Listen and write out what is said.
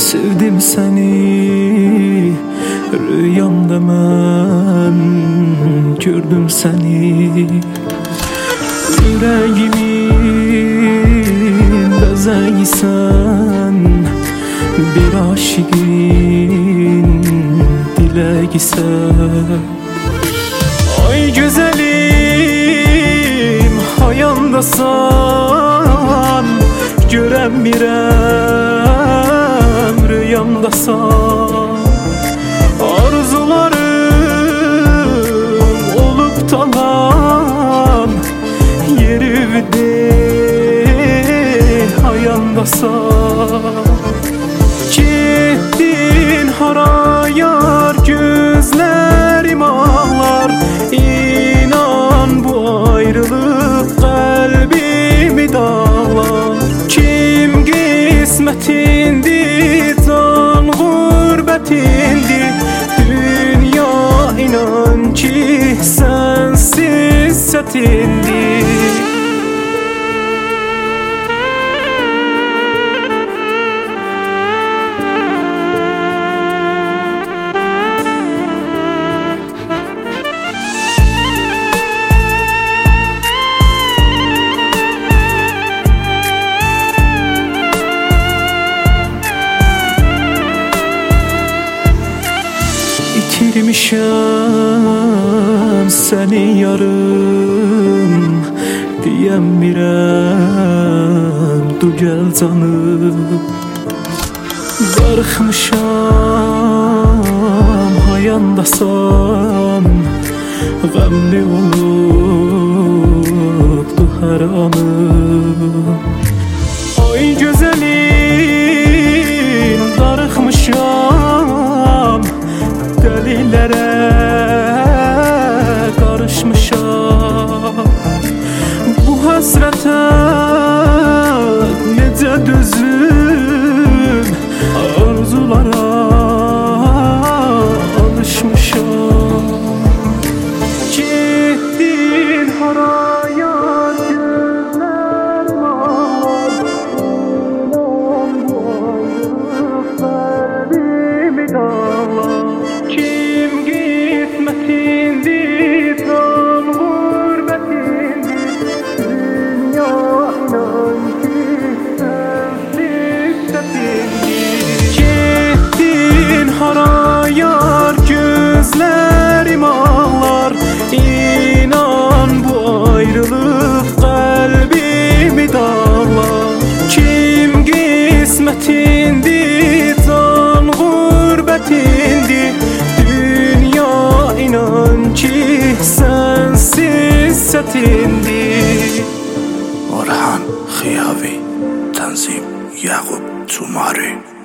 Sevdim seni, rüyamda mən gördüm seni. Yüreğimin bezeysen, bir aşığın dileğisen. Ay güzelim, hayandasan, görəmirəm rüyamdasan. Arzularım olub talan, yerivdi hayandasan. Getdin hara yar, gözlərim ağlar. İnan bu ayrılıq qəlbimi dağlar. Kim qismətindir, can qurbətindir. Dünya inan ki sənsiz çətindir. İtirmişəm səni yarım, deyəmirəm du gəl canım. Darıxmışam hayandasan, qəmli olubdu hər anım. Ay gözəlim, darıxmışam, delilərə qarışmışam. Bu həsrətə necə dözüm, arzulara alışmışam. Getdin hara yar, gözlərim ağlar. İnan bu ayrılıq qəlbimi dağlar. Kim qismətindir, can qurbətindir. Dünya inan ki sənsiz çətindir. Getdin hara yar, gözlərim ağlar. İnan bu ayrılıq qəlbimi dağlar. Kim qismətindir, can qurbətindir. İnan ki sənsiz çətindir. Orhan Xiyavi, Tanzim Yaqub Cumari.